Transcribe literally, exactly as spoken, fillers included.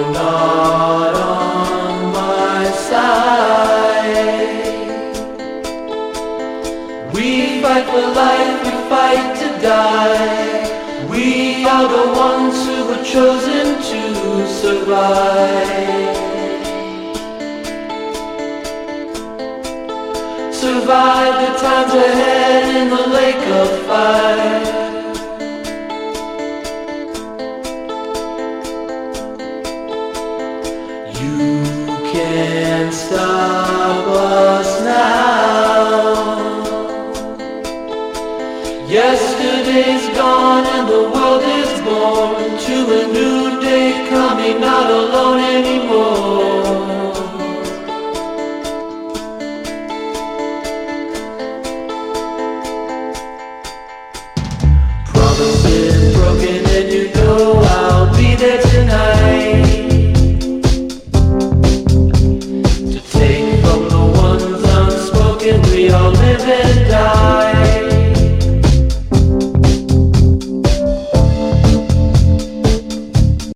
you're not on my side. We fight for life, we fight to die. We are the ones who were chosen to survive. Survive the times ahead in the lake of fire. You can't stop us now. Yesterday's gone and the world is born to a new day coming, not alone anymore.